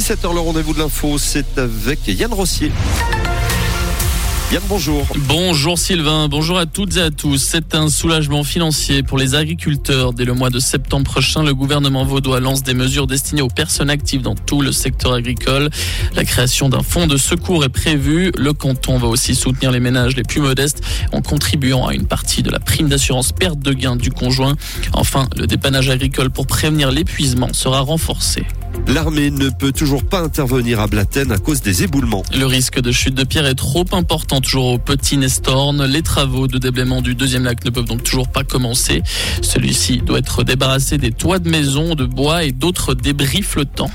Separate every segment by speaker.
Speaker 1: 17h, le rendez-vous de l'info, c'est avec Yann Rossier. Yann, bonjour.
Speaker 2: Bonjour Sylvain, bonjour à toutes et à tous. C'est un soulagement financier pour les agriculteurs. Dès le mois de septembre prochain, le gouvernement vaudois lance des mesures destinées aux personnes actives dans tout le secteur agricole. La création d'un fonds de secours est prévue. Le canton va aussi soutenir les ménages les plus modestes en contribuant à une partie de la prime d'assurance perte de gain du conjoint. Enfin, le dépannage agricole pour prévenir l'épuisement sera renforcé.
Speaker 1: L'armée ne peut toujours pas intervenir à Blatten à cause des éboulements.
Speaker 2: Le risque de chute de pierre est trop important toujours au Petit Nestorn. Les travaux de déblaiement du deuxième lac ne peuvent donc toujours pas commencer. Celui-ci doit être débarrassé des toits de maisons, de bois et d'autres débris flottants.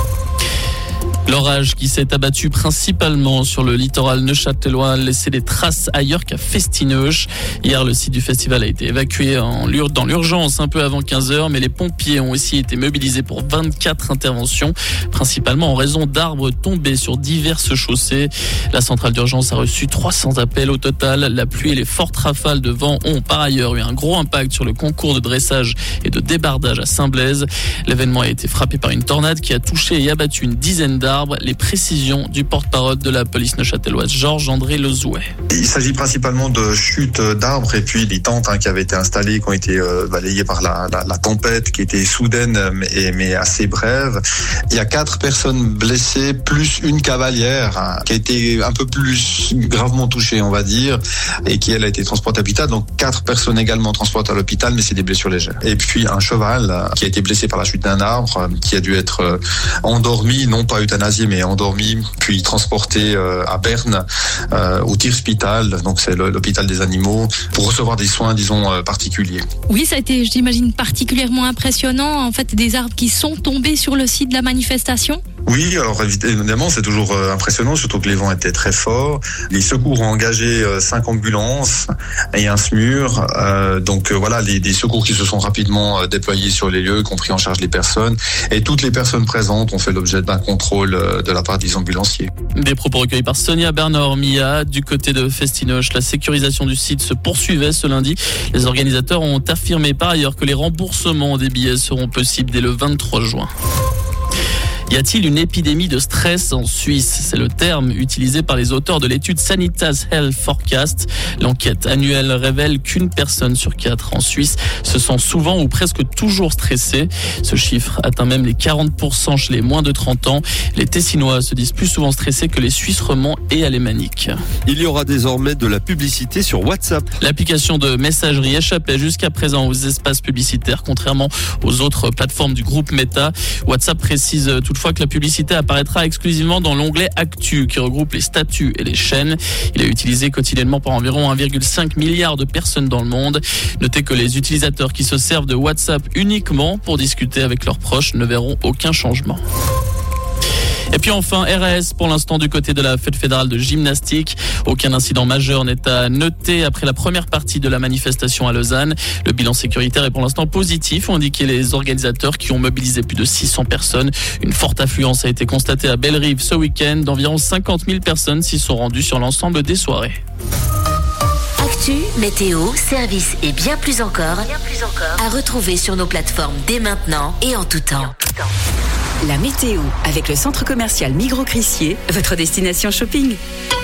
Speaker 2: L'orage qui s'est abattu principalement sur le littoral neuchâtelois a laissé des traces ailleurs qu'à Festineuch. Hier, le site du festival a été évacué dans l'urgence un peu avant 15h, mais les pompiers ont aussi été mobilisés pour 24 interventions, principalement en raison d'arbres tombés sur diverses chaussées. La centrale d'urgence a reçu 300 appels au total. La pluie et les fortes rafales de vent ont par ailleurs eu un gros impact sur le concours de dressage et de débardage à Saint-Blaise. L'événement a été frappé par une tornade qui a touché et abattu une dizaine d'arbres. Les précisions du porte-parole de la police neuchâteloise, Georges-André Lezouet.
Speaker 3: Il s'agit principalement de chutes d'arbres et puis les tentes qui avaient été installées, qui ont été balayées par la tempête, qui était soudaine mais assez brève. Il y a 4 personnes blessées, plus une cavalière qui a été un peu plus gravement touchée, on va dire, et qui elle a été transportée à l'hôpital. Donc 4 personnes également transportées à l'hôpital, mais c'est des blessures légères. Et puis un cheval qui a été blessé par la chute d'un arbre, qui a dû être endormi, non pas euthanasié, mais endormi, puis transporté à Berne, au Tierspital, donc c'est l'hôpital des animaux, pour recevoir des soins, disons, particuliers.
Speaker 4: Oui, ça a été, j'imagine, particulièrement impressionnant. En fait, des arbres qui sont tombés sur le site de la manifestation.
Speaker 3: Oui, alors évidemment, c'est toujours impressionnant, surtout que les vents étaient très forts. Les secours ont engagé 5 ambulances et un SMUR. Donc voilà, des secours qui se sont rapidement déployés sur les lieux, qui ont pris en charge les personnes. Et toutes les personnes présentes ont fait l'objet d'un contrôle de la part des ambulanciers.
Speaker 2: Des propos recueillis par Sonia Bernard-Mia. Du côté de Festineuch, la sécurisation du site se poursuivait ce lundi. Les organisateurs ont affirmé par ailleurs que les remboursements des billets seront possibles dès le 23 juin. Y a-t-il une épidémie de stress en Suisse ? C'est le terme utilisé par les auteurs de l'étude Sanitas Health Forecast. L'enquête annuelle révèle qu'une personne sur 4 en Suisse se sent souvent ou presque toujours stressée. Ce chiffre atteint même les 40% chez les moins de 30 ans. Les Tessinois se disent plus souvent stressés que les Suisses romands et alémaniques.
Speaker 1: Il y aura désormais de la publicité sur WhatsApp.
Speaker 2: L'application de messagerie échappait jusqu'à présent aux espaces publicitaires, contrairement aux autres plateformes du groupe Meta. WhatsApp précise toutefois que la publicité apparaîtra exclusivement dans l'onglet Actu qui regroupe les statuts et les chaînes. Il est utilisé quotidiennement par environ 1,5 milliard de personnes dans le monde. Notez que les utilisateurs qui se servent de WhatsApp uniquement pour discuter avec leurs proches ne verront aucun changement. Et puis enfin, RAS pour l'instant du côté de la fête fédérale de gymnastique. Aucun incident majeur n'est à noter après la première partie de la manifestation à Lausanne. Le bilan sécuritaire est pour l'instant positif, ont indiqué les organisateurs qui ont mobilisé plus de 600 personnes. Une forte affluence a été constatée à Bellerive ce week-end. D'environ 50 000 personnes s'y sont rendues sur l'ensemble des soirées.
Speaker 5: Actu, météo, service et bien plus encore à retrouver sur nos plateformes dès maintenant et en tout temps.
Speaker 6: La météo avec le centre commercial Migros-Crissier, votre destination shopping.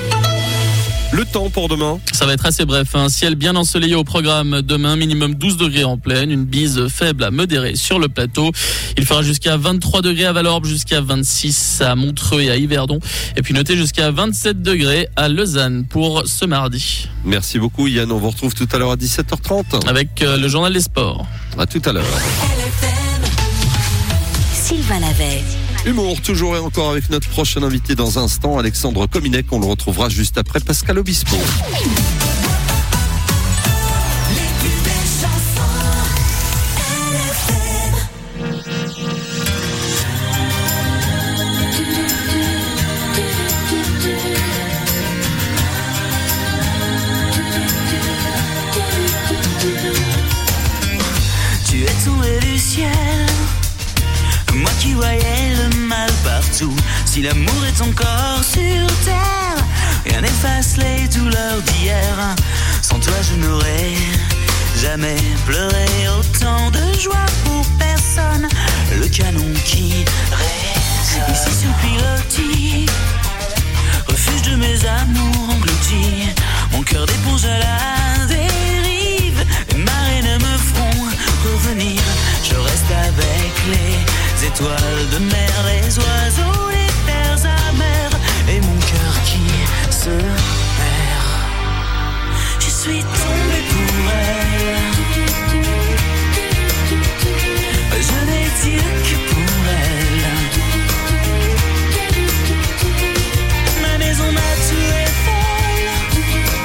Speaker 1: Le temps pour demain.
Speaker 2: Ça va être assez bref. Un ciel bien ensoleillé au programme demain, minimum 12 degrés en plaine, une bise faible à modérée sur le plateau. Il fera jusqu'à 23 degrés à Vallorbe, jusqu'à 26 à Montreux et à Yverdon. Et puis notez jusqu'à 27 degrés à Lausanne pour ce mardi.
Speaker 1: Merci beaucoup Yann, on vous retrouve tout à l'heure à 17h30.
Speaker 2: Avec le journal des sports.
Speaker 1: À tout à l'heure.
Speaker 5: Sylvain Lavey.
Speaker 1: Humour, toujours et encore avec notre prochain invité dans un instant, Alexandre Cominec. On le retrouvera juste après Pascal Obispo.
Speaker 7: Tu es tombé du ciel, moi qui voyais le mal partout. Si l'amour est encore sur terre, rien n'efface les douleurs d'hier. Sans toi je n'aurais jamais pleuré autant de joie pour personne. Le canon qui résonne Ici sous pilotis, refuge de mes amours engloutis. Mon cœur d'éponge à la dérive. Les marées ne me feront revenir. Je reste avec les étoiles de mer, les oiseaux, les terres amères. Et mon cœur qui se perd. Je suis tombé pour elle. Je n'ai Dieu que pour elle. Ma maison, ma tour est folle.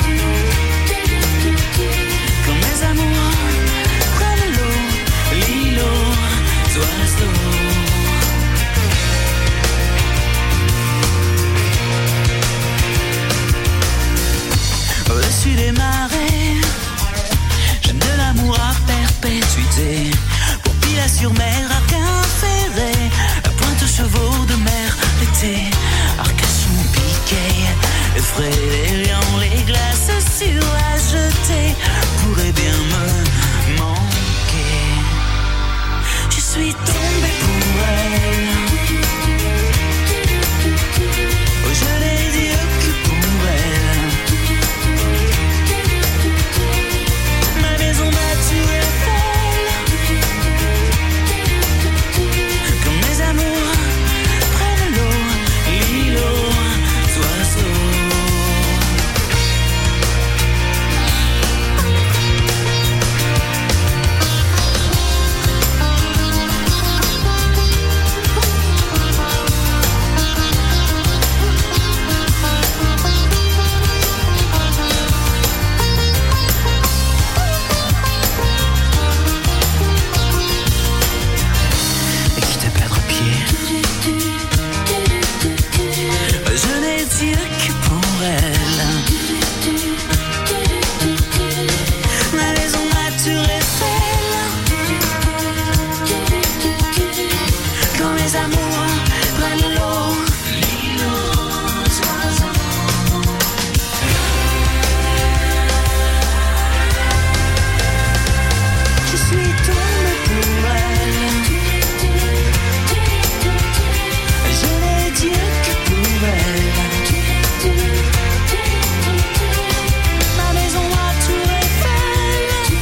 Speaker 7: Quand mes amours prennent l'eau, l'îlot, oiseaux. Au-dessus des marées, j'aime de l'amour à perpétuité. Pour Pilat-sur-Mer, Arquin ferré, à Pointe-aux-Chevaux de mer, l'été, Arcachon piqué, effraie les lions, les glaces sur à jeter, pourraient bien me manquer. Je suis tombé pour elle. Oh, je n'ai Dieu que pour elle. Ma maison, ma tour est folle. Quand mes amours prennent l'eau, l'îlot, oiseaux. Et quitte à perdre pied, je n'ai Dieu que pour elle. Ma maison, ma tour Eiffel. Quand mes amours prennent l'eau, l'îlot, oiseaux. Je suis tombé pour elle. Je n'ai Dieu que pour elle. Ma maison, ma tour Eiffel.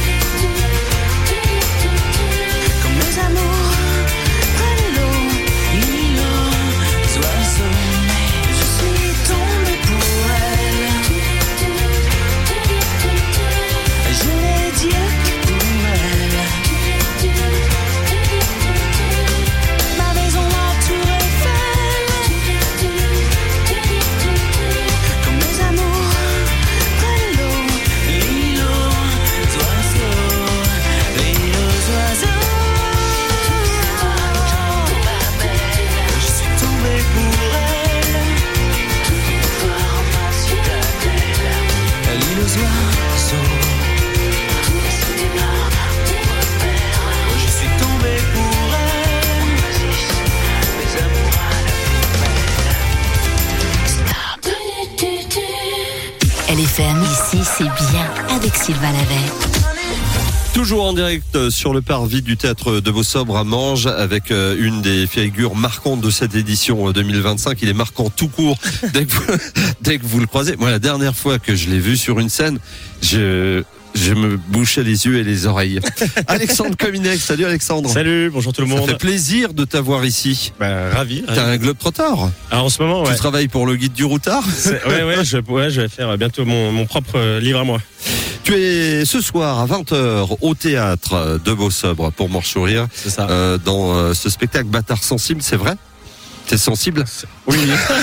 Speaker 7: Quand mes amours prennent l'eau, l'îlot, oiseaux. Je suis tombé pour elle. Je n'ai Dieu que pour elle. Ma maison, ma tour Eiffel. Quand mes amours prennent l'eau, l'îlot, oiseaux, les oiseaux. Je suis tombé pour elle. Voir ma citadelle, l'île aux oiseaux. Je suis tombé pour elle. Mes amours à la
Speaker 5: LFM, ici c'est bien avec Sylvain Lavey.
Speaker 1: Toujours en direct sur le parvis du théâtre de Beausobre à Manges avec une des figures marquantes de cette édition 2025. Il est marquant tout court dès que vous le croisez. Moi, la dernière fois que je l'ai vu sur une scène, je me bouchais les yeux et les oreilles. Alexandre Cominec, salut Alexandre.
Speaker 8: Salut, bonjour tout le monde.
Speaker 1: Ça fait plaisir de t'avoir ici.
Speaker 8: Ravi.
Speaker 1: T'es un globe-trotteur.
Speaker 8: Alors en ce moment,
Speaker 1: Tu travailles pour le guide du routard.
Speaker 8: je vais faire bientôt mon propre livre à moi.
Speaker 1: Tu es ce soir à 20h au théâtre de Beausobre pour Morchourir.
Speaker 8: C'est ça.
Speaker 1: Dans ce spectacle Bâtard sensible, c'est vrai ? T'es sensible ?
Speaker 8: Oui.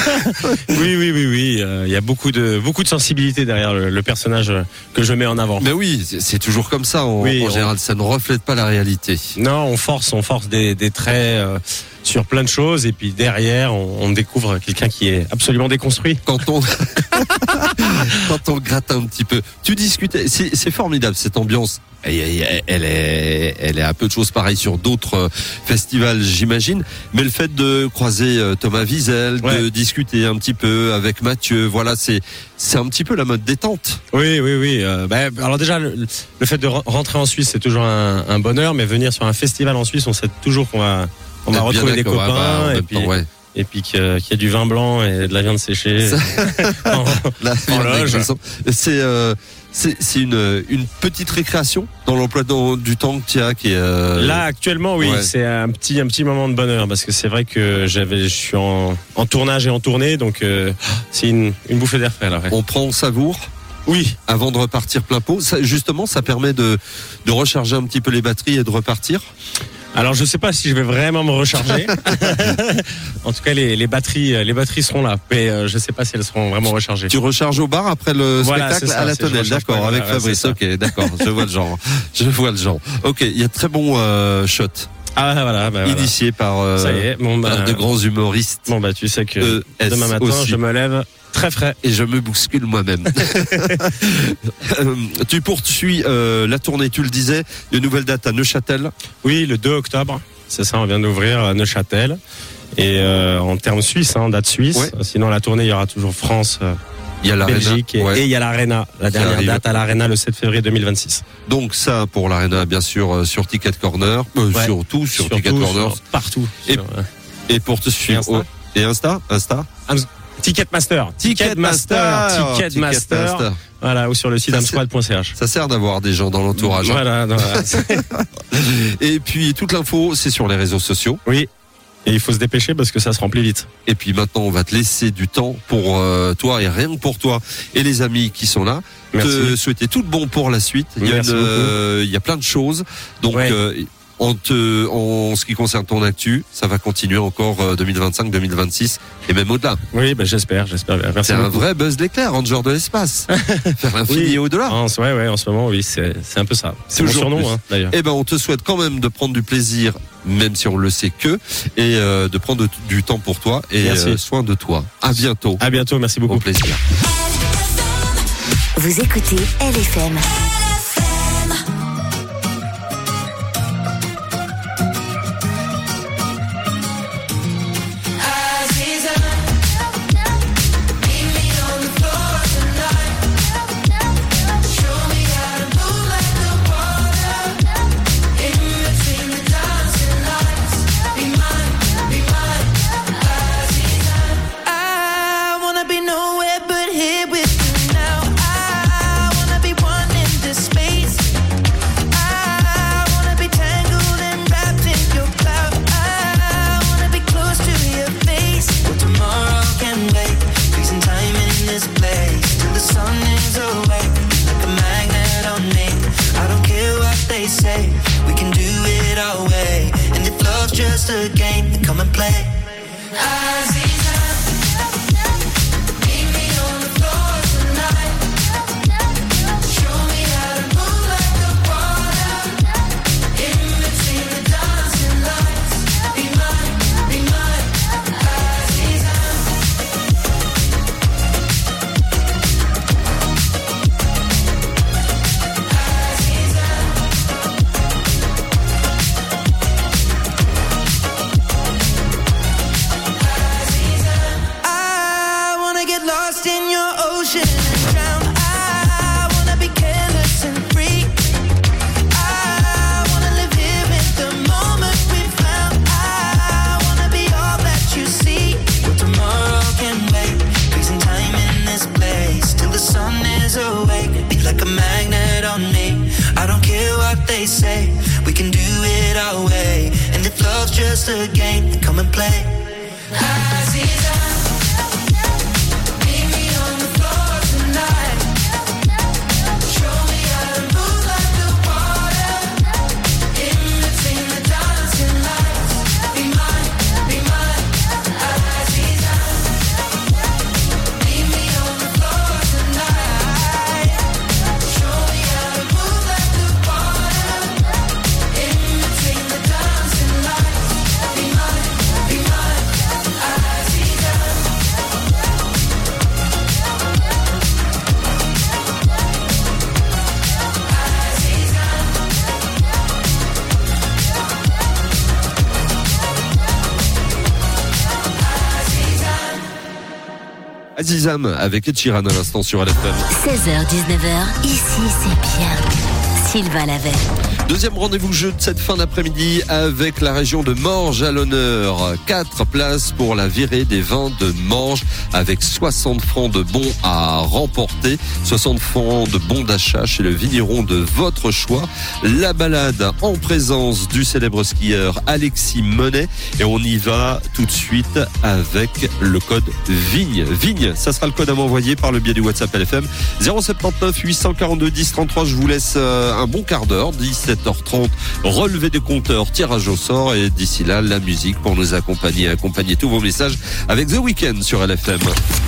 Speaker 8: Oui. Il y a beaucoup de sensibilité derrière le personnage que je mets en avant.
Speaker 1: Mais oui, c'est toujours comme ça. En général, ça ne reflète pas la réalité.
Speaker 8: Non, on force des traits sur plein de choses et puis derrière, on découvre quelqu'un qui est absolument déconstruit.
Speaker 1: Quand on gratte un petit peu. Tu discutais, c'est formidable cette ambiance. Elle est un peu de choses pareilles sur d'autres festivals, j'imagine. Mais le fait de croiser Thomas Wiesel, de discuter un petit peu avec Mathieu, voilà, c'est un petit peu la mode détente.
Speaker 8: Oui. Alors déjà, le fait de rentrer en Suisse, c'est toujours un bonheur, mais venir sur un festival en Suisse, on sait toujours qu'on va retrouver des copains et puis qu'il y a du vin blanc et de la viande séchée en loge.
Speaker 1: C'est une petite récréation dans l'emploi du temps que tu as qui est
Speaker 8: là actuellement oui,
Speaker 1: ouais.
Speaker 8: C'est un petit moment de bonheur parce que c'est vrai que je suis en tournage et en tournée, donc c'est une bouffée d'air frais là. Ouais.
Speaker 1: On prend, on savoure.
Speaker 8: Oui,
Speaker 1: avant de repartir plein pot. Justement, ça permet de recharger un petit peu les batteries et de repartir.
Speaker 8: Alors je sais pas si je vais vraiment me recharger. En tout cas les batteries seront là, mais je sais pas si elles seront vraiment rechargées.
Speaker 1: Tu recharges au bar après le spectacle
Speaker 8: ça,
Speaker 1: à la tonnelle, d'accord, avec Fabrice. Ok, d'accord, je vois le genre. Ok, il y a de très bons shots.
Speaker 8: Ah voilà,
Speaker 1: initiés par
Speaker 8: ça y est,
Speaker 1: de grands humoristes.
Speaker 8: Bon tu sais que demain matin aussi. Je me lève très frais
Speaker 1: et je me bouscule moi-même. Tu poursuis la tournée, tu le disais, une nouvelle date à Neuchâtel.
Speaker 8: Oui, le 2 octobre. C'est ça, on vient d'ouvrir à Neuchâtel. Et en termes suisses, date suisse. Ouais. Sinon, la tournée, il y aura toujours France,
Speaker 1: il y a
Speaker 8: Belgique et il y a l'Arena. La dernière date à l'Arena le 7 février 2026.
Speaker 1: Donc ça, pour l'Arena, bien sûr, sur Ticket Corner. Surtout sur Ticket Corner.
Speaker 8: Partout.
Speaker 1: Et pour te suivre. Et Insta.
Speaker 8: Ticketmaster. Voilà, ou sur le site amsquad.ch.
Speaker 1: Ça sert d'avoir des gens dans l'entourage.
Speaker 8: Voilà.
Speaker 1: Et puis, toute l'info, c'est sur les réseaux sociaux.
Speaker 8: Oui. Et il faut se dépêcher parce que ça se remplit vite.
Speaker 1: Et puis maintenant, on va te laisser du temps pour toi et rien que pour toi et les amis qui sont là.
Speaker 8: Merci.
Speaker 1: Te souhaiter tout de bon pour la suite. Il y a plein de choses. Donc, en ce qui concerne ton actu, ça va continuer encore 2025, 2026 et même au-delà.
Speaker 8: Oui, j'espère bien. Merci.
Speaker 1: C'est un vrai Buzz l'éclair, en genre de l'espace. Faire l'infini et au-delà.
Speaker 8: En ce moment, oui, c'est un peu ça. C'est mon surnom, d'ailleurs.
Speaker 1: Eh ben, on te souhaite quand même de prendre du plaisir, même si on le sait et de prendre du temps pour toi et soin de toi. À bientôt.
Speaker 8: À bientôt, merci beaucoup.
Speaker 1: Au plaisir.
Speaker 5: Vous écoutez LFM.
Speaker 9: Just a game, come and play. Say we can do it our way, and if love's just a game, then come and play.
Speaker 1: Azizam avec Ed Sheeran à l'instant sur LFM.
Speaker 5: 16h, 19h, ici c'est bien. Sylvain Lavey.
Speaker 1: Deuxième rendez-vous jeu de cette fin d'après-midi avec la région de Morges à l'honneur. 4 places pour la virée des vins de Morges avec 60 francs de bons à remporter. 60 francs de bons d'achat chez le vigneron de votre choix. La balade en présence du célèbre skieur Alexis Monet. Et on y va tout de suite avec le code VIGNE. VIGNE, ça sera le code à m'envoyer par le biais du WhatsApp LFM. 079 842 10 33. Je vous laisse un bon quart d'heure, 17h30, relevé des compteurs, tirage au sort et d'ici là, la musique pour nous accompagner tous vos messages avec The Weeknd sur LFM.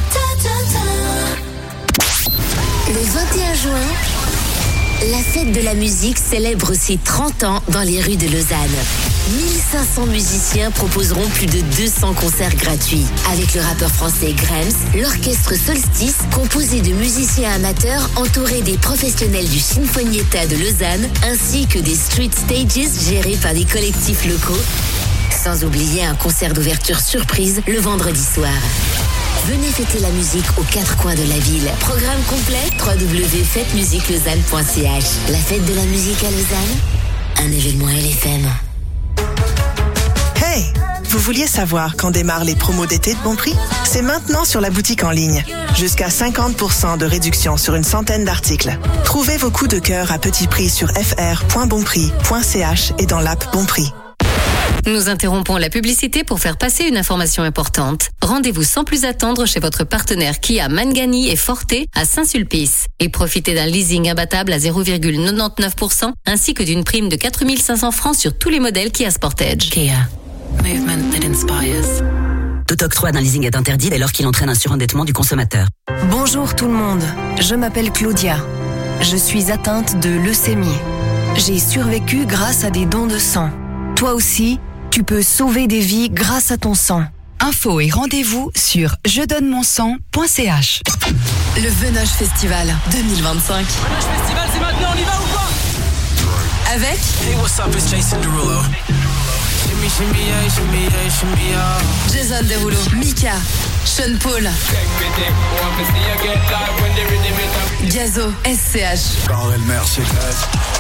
Speaker 5: Le 21 juin, la fête de la musique célèbre ses 30 ans dans les rues de Lausanne. 1500 musiciens proposeront plus de 200 concerts gratuits. Avec le rappeur français Grams, l'orchestre Solstice, composé de musiciens amateurs entourés des professionnels du Sinfonietta de Lausanne, ainsi que des street stages gérés par des collectifs locaux. Sans oublier un concert d'ouverture surprise le vendredi soir. Venez fêter la musique aux 4 coins de la ville. Programme complet www.fêtemusiquelausanne.ch. La fête de la musique à Lausanne, un événement LFM.
Speaker 10: Hey, vous vouliez savoir quand démarrent les promos d'été de Bonprix? C'est maintenant sur la boutique en ligne. Jusqu'à 50% de réduction sur une centaine d'articles. Trouvez vos coups de cœur à petit prix sur fr.bonprix.ch et dans l'app Bonprix.
Speaker 11: Nous interrompons la publicité pour faire passer une information importante. Rendez-vous sans plus attendre chez votre partenaire Kia Mangani et Forte à Saint-Sulpice et profitez d'un leasing imbattable à 0,99% ainsi que d'une prime de 4 500 francs sur tous les modèles Kia Sportage. Kia. Movement that inspires.
Speaker 12: Tout octroi d'un leasing est interdit dès lors qu'il entraîne un surendettement du consommateur.
Speaker 13: Bonjour tout le monde, je m'appelle Claudia. Je suis atteinte de leucémie. J'ai survécu grâce à des dons de sang. Toi aussi, tu peux sauver des vies grâce à ton sang.
Speaker 14: Infos et rendez-vous sur jedonnemonSang.ch.
Speaker 13: Le Venoge Festival 2025.
Speaker 15: Venoge Festival, c'est maintenant, on y va ou pas?
Speaker 13: Avec
Speaker 15: Hey, what's up, it's Jason Derulo. Shimmy, shimmy, yeah, shimmy, yeah, shimmy, yeah.
Speaker 13: Jason Derulo, Mika, Sean Paul, Gazo, SCH,
Speaker 16: Karel Mercedes.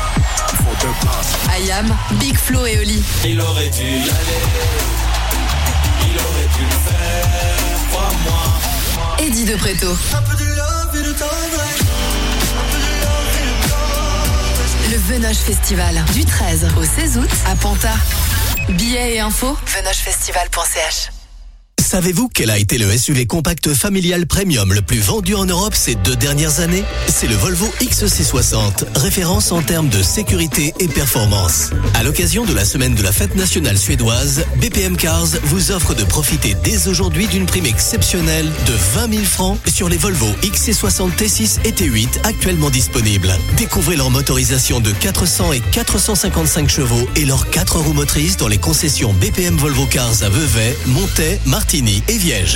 Speaker 13: Ayam, Big Flo et Oli.
Speaker 16: Il aurait dû y aller, il aurait dû le faire, crois-moi.
Speaker 13: Eddie De Pretto.
Speaker 16: Un peu de love et de tendresse, un peu de love et de tendresse.
Speaker 13: Le Venoge Festival du 13 au 16 août à Panta. Billets et infos, venogefestival.ch.
Speaker 17: Savez-vous quel a été le SUV compact familial premium le plus vendu en Europe ces 2 dernières années? C'est le Volvo XC60, référence en termes de sécurité et performance. À l'occasion de la semaine de la fête nationale suédoise, BPM Cars vous offre de profiter dès aujourd'hui d'une prime exceptionnelle de 20 000 francs sur les Volvo XC60 T6 et T8 actuellement disponibles. Découvrez leur motorisation de 400 et 455 chevaux et leurs 4 roues motrices dans les concessions BPM Volvo Cars à Vevey, Montaix, Martigny et Viège.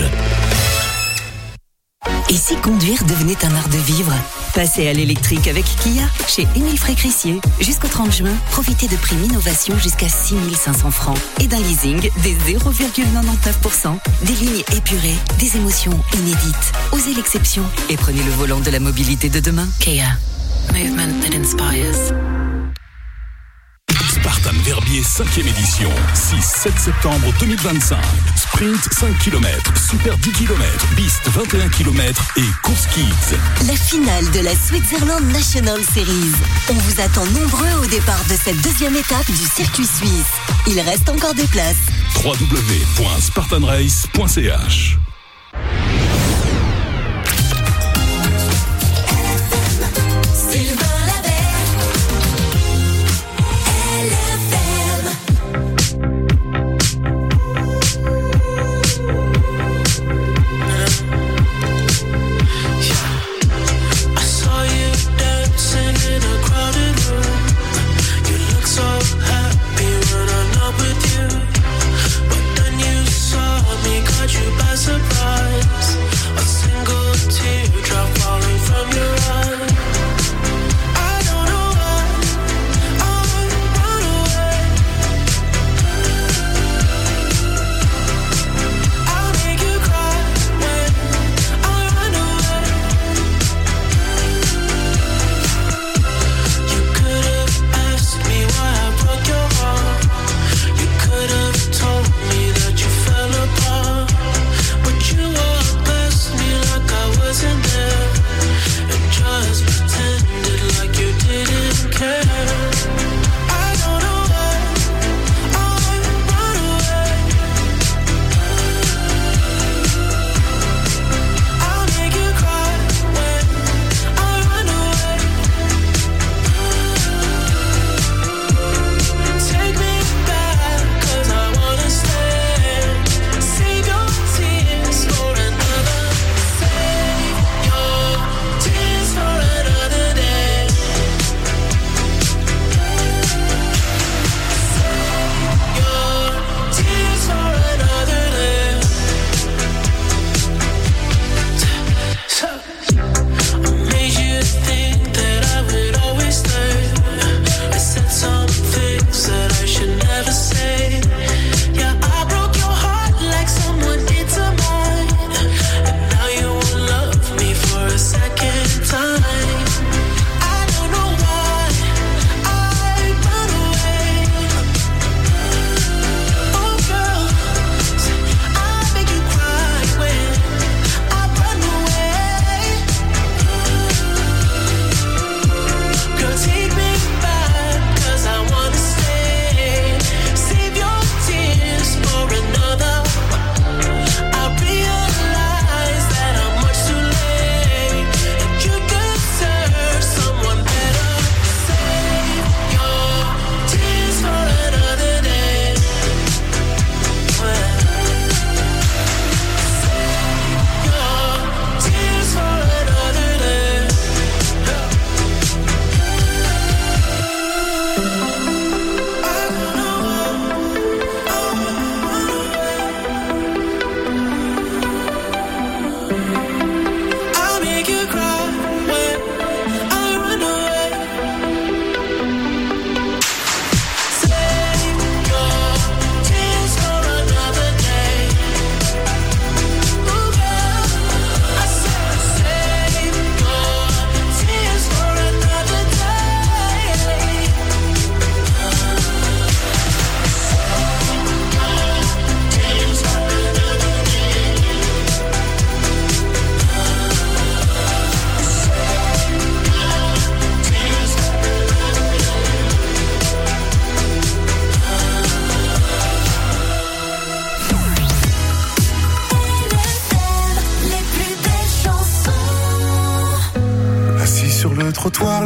Speaker 6: Et si conduire devenait un art de vivre? Passez à l'électrique avec Kia chez Émile Frécrissier. Jusqu'au 30 juin, profitez de primes innovation jusqu'à 6 500 francs et d'un leasing des 0,99%, des lignes épurées, des émotions inédites. Osez l'exception et prenez le volant de la mobilité de demain. Kia. Movement that inspires.
Speaker 18: Spartan Verbier 5e édition, 6-7 septembre 2025. Sprint 5 km, Super 10 km, Beast 21 km et Course Kids.
Speaker 19: La finale de la Switzerland National Series. On vous attend nombreux au départ de cette 2e étape du circuit suisse. Il reste encore des places.
Speaker 18: www.spartanrace.ch.
Speaker 9: Surprise.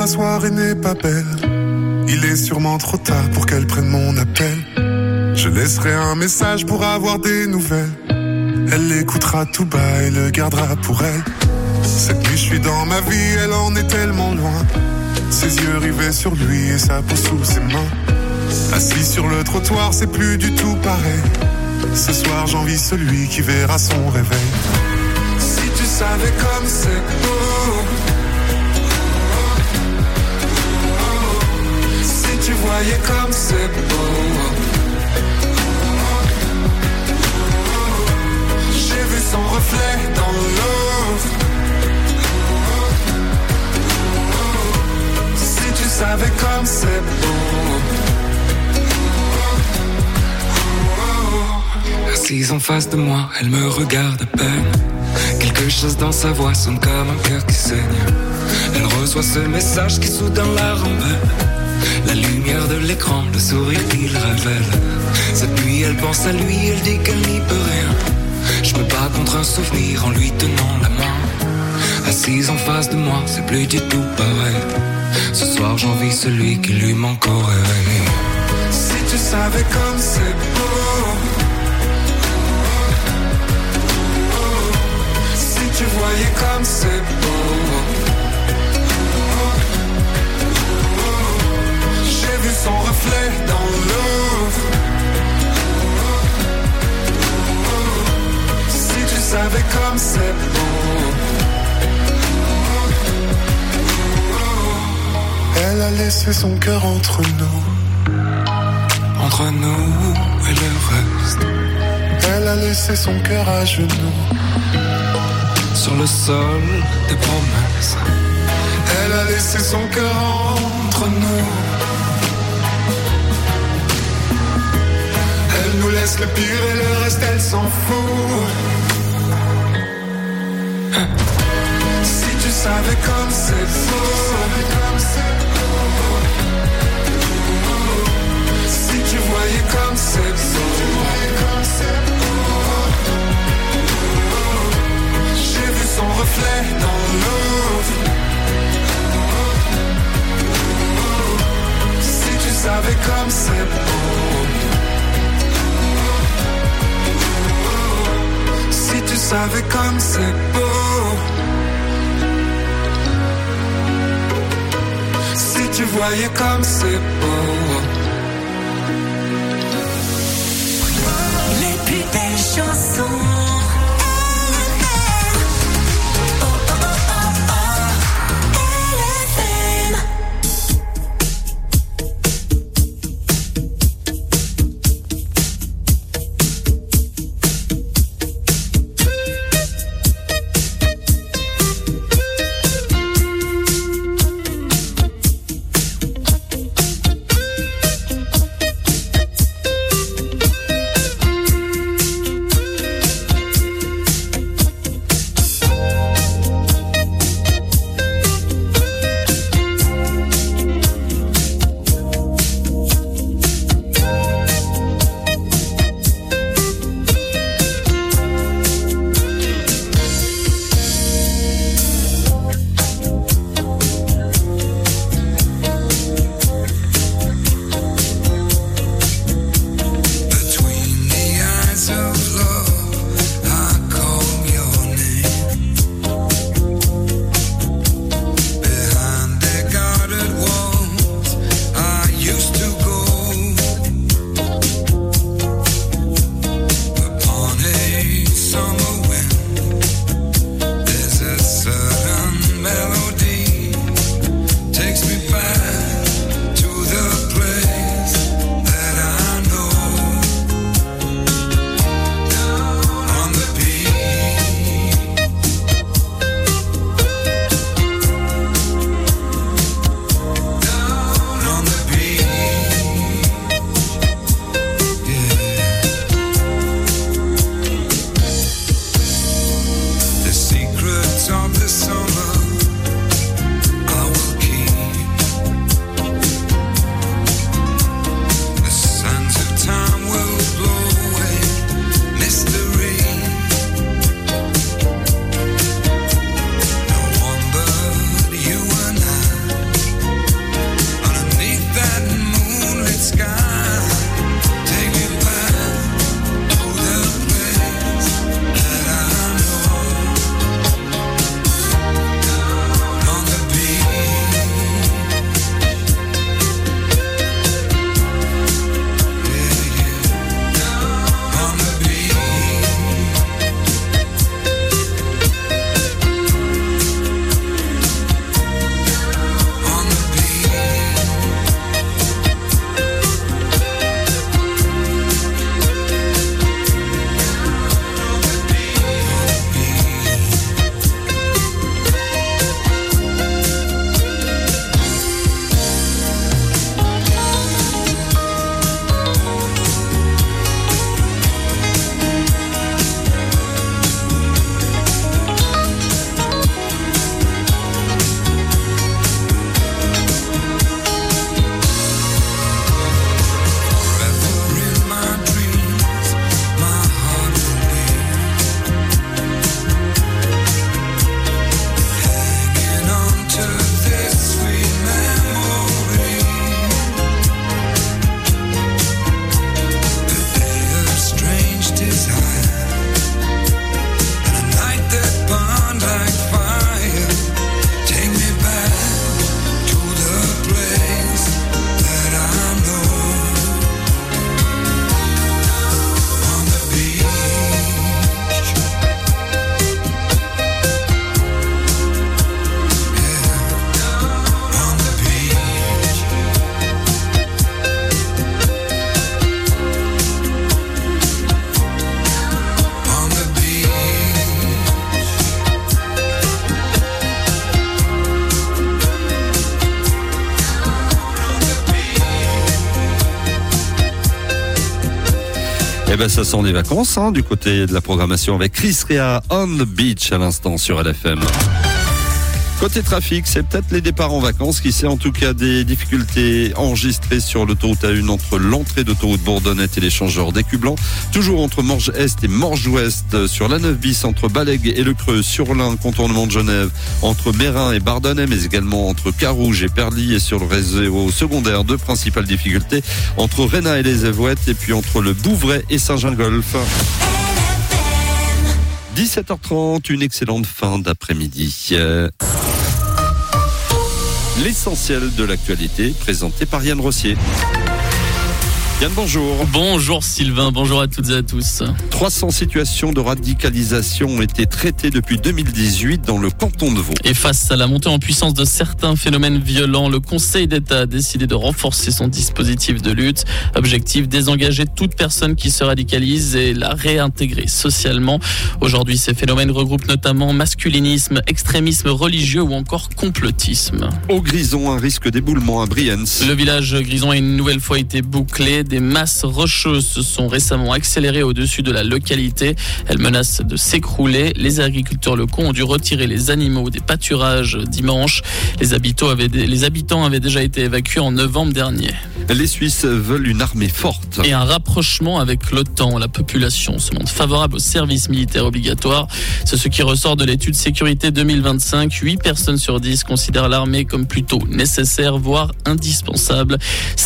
Speaker 20: soirée n'est pas belle. Il est sûrement trop tard pour qu'elle prenne mon appel. Je laisserai un message pour avoir des nouvelles. Elle l'écoutera tout bas et le gardera pour elle. Cette nuit je suis dans ma vie, elle en est tellement loin. Ses yeux rivés sur lui et sa peau sous ses mains. Assis sur le trottoir, c'est plus du tout pareil. Ce soir j'envie celui qui verra son réveil. Si tu savais comme c'est beau, si tu voyais comme c'est beau. J'ai vu son reflet dans l'eau. Si tu savais comme c'est beau.
Speaker 21: Assise en face de moi, elle me regarde à peine. Quelque chose dans sa voix sonne comme un cœur qui saigne. Elle reçoit ce message qui soudain la rembelle. La lumière de l'écran, le sourire qu'il révèle. Cette nuit elle pense à lui, elle dit qu'elle n'y peut rien. Je me bats contre un souvenir en lui tenant la main. Assise en face de moi, c'est plus du tout pareil. Ce soir j'envie celui qui lui manque au réveil.
Speaker 20: Si tu savais comme c'est beau. Tu voyais comme c'est beau. J'ai vu son reflet dans l'eau. Si tu savais comme c'est beau. Elle a laissé son cœur entre nous.
Speaker 21: Entre nous et le reste.
Speaker 20: Elle a laissé son cœur à genoux.
Speaker 21: Sur le sol des promesses.
Speaker 20: Elle a laissé son cœur entre nous. Elle nous laisse le pire et le reste elle s'en fout. Si tu savais comme c'est beau. Si tu voyais comme c'est beau. Son reflet dans l'eau. Si tu savais comme c'est beau. Si tu savais comme c'est beau. Si tu voyais comme c'est beau.
Speaker 19: Les plus belles chansons.
Speaker 1: Eh ben, ça sent les vacances, du côté de la programmation avec Chris Rea on the beach à l'instant sur LFM. Côté trafic, c'est peut-être les départs en vacances qui sait, en tout cas des difficultés enregistrées sur l'autoroute A1 entre l'entrée d'autoroute Bourdonnette et l'échangeur d'Écublanc. Toujours entre Morges-Est et Morges-Ouest sur la 9 bis entre Balègue et Le Creux, sur l'Ain, contournement de Genève, entre Mérin et Bardonnay, mais également entre Carouge et Perly, et sur le réseau secondaire, deux principales difficultés entre Réna et les Évouettes, et puis entre le Bouvray et Saint-Gingolf. 17h30, une excellente fin d'après-midi. L'essentiel de l'actualité présenté par Yann Rossier. Yann, bonjour.
Speaker 2: Bonjour Sylvain, bonjour à toutes et à tous.
Speaker 1: 300 situations de radicalisation ont été traitées depuis 2018 dans le canton de Vaud.
Speaker 2: Et face à la montée en puissance de certains phénomènes violents, le Conseil d'État a décidé de renforcer son dispositif de lutte. Objectif, désengager toute personne qui se radicalise et la réintégrer socialement. Aujourd'hui, ces phénomènes regroupent notamment masculinisme, extrémisme religieux ou encore complotisme.
Speaker 1: Au Grison, un risque d'éboulement à Brienz.
Speaker 2: Le village Grison a une nouvelle fois été bouclé. Des masses rocheuses se sont récemment accélérées au-dessus de la localité. Elles menacent de s'écrouler. Les agriculteurs locaux ont dû retirer les animaux des pâturages dimanche. Les habitants avaient déjà été évacués en novembre dernier.
Speaker 1: Les Suisses veulent une armée forte.
Speaker 2: Et un rapprochement avec l'OTAN. La population se montre favorable au service militaire obligatoire. C'est ce qui ressort de l'étude sécurité 2025. 8 personnes sur 10 considèrent l'armée comme plutôt nécessaire, voire indispensable.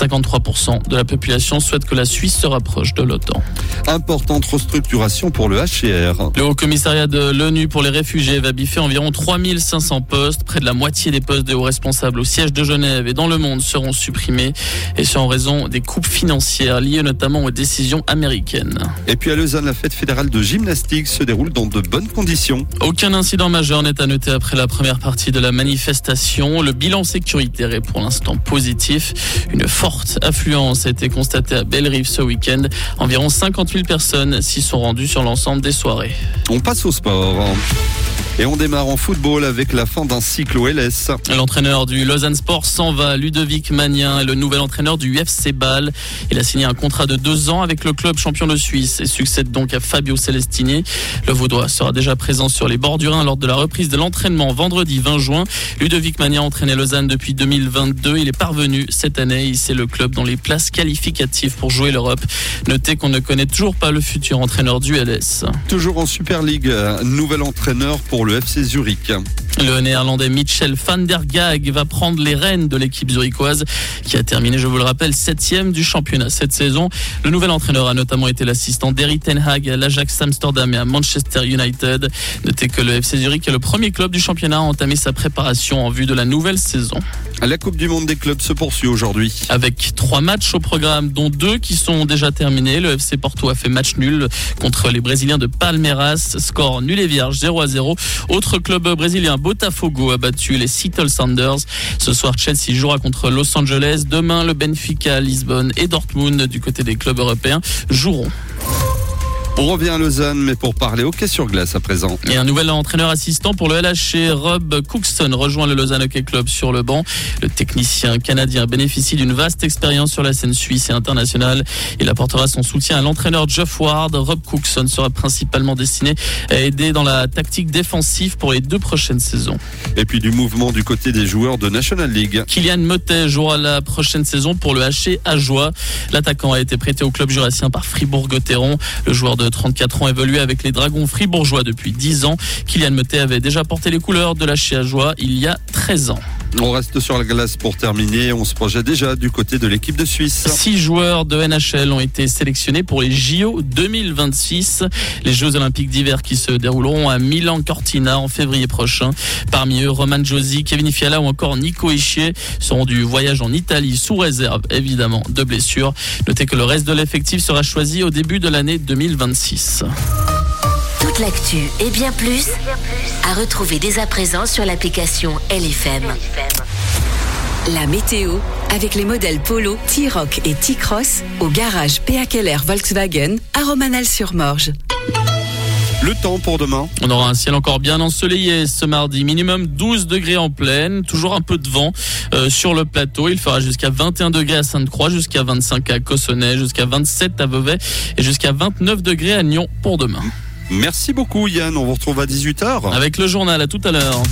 Speaker 2: 53% de la population souhaite que la Suisse se rapproche de l'OTAN.
Speaker 1: Importante restructuration pour le HCR.
Speaker 2: Le Haut Commissariat de l'ONU pour les réfugiés va biffer environ 3500 postes. Près de la moitié des postes de hauts responsables au siège de Genève et dans le monde seront supprimés. Et ce en raison des coupes financières liées notamment aux décisions américaines.
Speaker 1: Et puis à Lausanne, la fête fédérale de gymnastique se déroule dans de bonnes conditions.
Speaker 2: Aucun incident majeur n'est à noter après la première partie de la manifestation. Le bilan sécuritaire est pour l'instant positif. Une forte affluence a été constatée à Bellerive ce week-end. Environ 50 000 personnes s'y sont rendues sur l'ensemble des soirées.
Speaker 1: On passe au sport. Et on démarre en football avec la fin d'un cycle au LS.
Speaker 2: L'entraîneur du Lausanne Sport s'en va. Ludovic Magnin est le nouvel entraîneur du FC Bâle. Il a signé un contrat de 2 ans avec le club champion de Suisse et succède donc à Fabio Celestini. Le Vaudois sera déjà présent sur les bords du Rhin lors de la reprise de l'entraînement vendredi 20 juin. Ludovic Magnin entraînait Lausanne depuis 2022. Il est parvenu cette année à hisser le club dans les places qualificatives pour jouer l'Europe. Notez qu'on ne connaît toujours pas le futur entraîneur du LS.
Speaker 1: Toujours en Super League, nouvel entraîneur pour le FC Zurich.
Speaker 2: Le néerlandais Mitchell van der Gaag va prendre les rênes de l'équipe zurichoise qui a terminé, je vous le rappelle, 7e du championnat cette saison. Le nouvel entraîneur a notamment été l'assistant d'Erik ten Hag à l'Ajax Amsterdam et à Manchester United. Notez que le FC Zurich est le premier club du championnat à entamer sa préparation en vue de la nouvelle saison.
Speaker 1: La Coupe du Monde des clubs se poursuit aujourd'hui.
Speaker 2: Avec 3 matchs au programme, dont 2 qui sont déjà terminés. Le FC Porto a fait match nul contre les Brésiliens de Palmeiras. Score nul et vierge 0-0. Autre club brésilien, Botafogo a battu les Seattle Sounders. Ce soir, Chelsea jouera contre Los Angeles. Demain, le Benfica, Lisbonne et Dortmund du côté des clubs européens joueront.
Speaker 1: On revient à Lausanne, mais pour parler hockey sur glace à présent.
Speaker 2: Et un nouvel entraîneur assistant pour le LHC, Rob Cookson, rejoint le Lausanne Hockey Club sur le banc. Le technicien canadien bénéficie d'une vaste expérience sur la scène suisse et internationale. Il apportera son soutien à l'entraîneur Jeff Ward. Rob Cookson sera principalement destiné à aider dans la tactique défensive pour les 2 prochaines saisons.
Speaker 1: Et puis du mouvement du côté des joueurs de National League.
Speaker 2: Kylian Motet jouera la prochaine saison pour le HC Ajoie. L'attaquant a été prêté au club jurassien par Fribourg-Gotteron. Le joueur de 34 ans évolué avec les Dragons fribourgeois depuis 10 ans. Kylian Motet avait déjà porté les couleurs de l'HC Ajoie il y a 13 ans.
Speaker 1: On reste sur la glace pour terminer. On se projette déjà du côté de l'équipe de Suisse.
Speaker 2: 6 joueurs de NHL ont été sélectionnés pour les JO 2026. Les Jeux Olympiques d'hiver qui se dérouleront à Milan-Cortina en février prochain. Parmi eux, Roman Josi, Kevin Fiala ou encore Nico Hischier seront du voyage en Italie sous réserve, évidemment, de blessures. Notez que le reste de l'effectif sera choisi au début de l'année 2026.
Speaker 5: Toute l'actu et bien plus à retrouver dès à présent sur l'application LFM.
Speaker 14: La météo avec les modèles Polo, T-Roc et T-Cross au garage PA Keller Volkswagen à Romanel-sur-Morge.
Speaker 1: Le temps pour demain.
Speaker 2: On aura un ciel encore bien ensoleillé ce mardi, minimum 12 degrés en plaine, toujours un peu de vent sur le plateau. Il fera jusqu'à 21 degrés à Sainte-Croix, jusqu'à 25 à Cossonay, jusqu'à 27 à Vevey et jusqu'à 29 degrés à Nyon pour demain.
Speaker 1: Merci beaucoup Yann, on vous retrouve à 18h.
Speaker 2: Avec le journal, à tout à l'heure.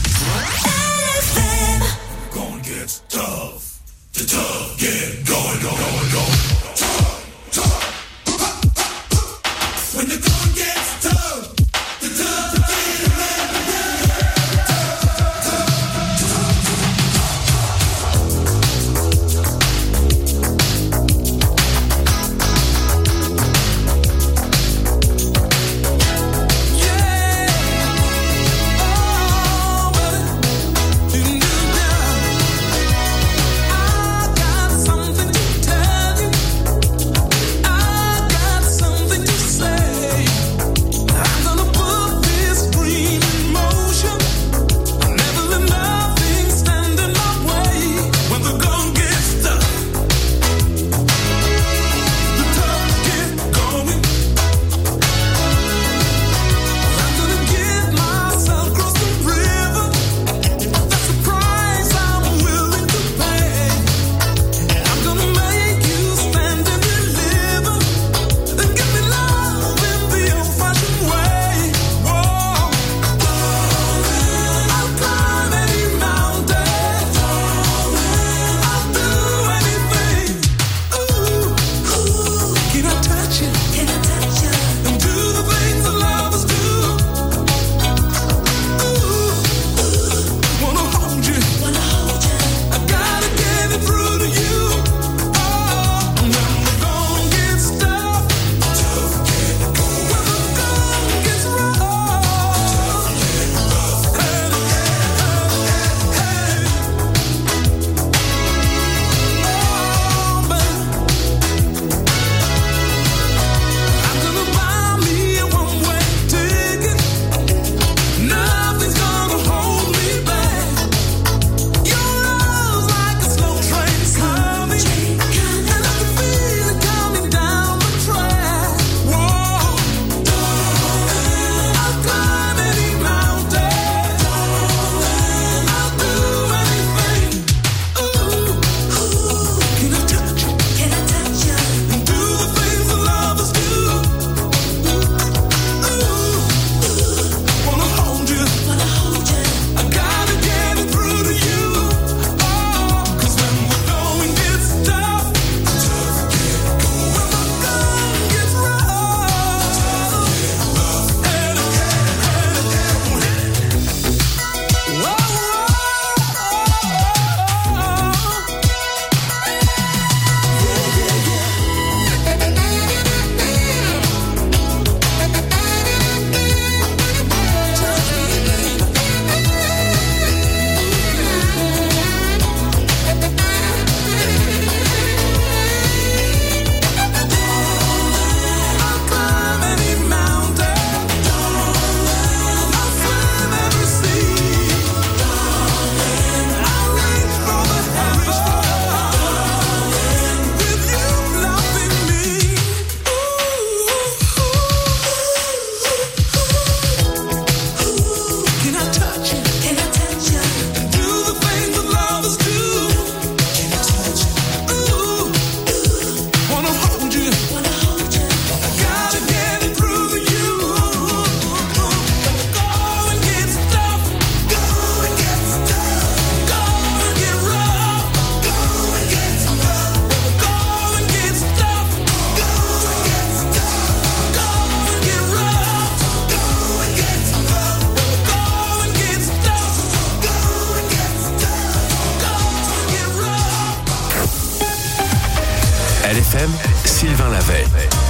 Speaker 4: LFM, Sylvain Lavey.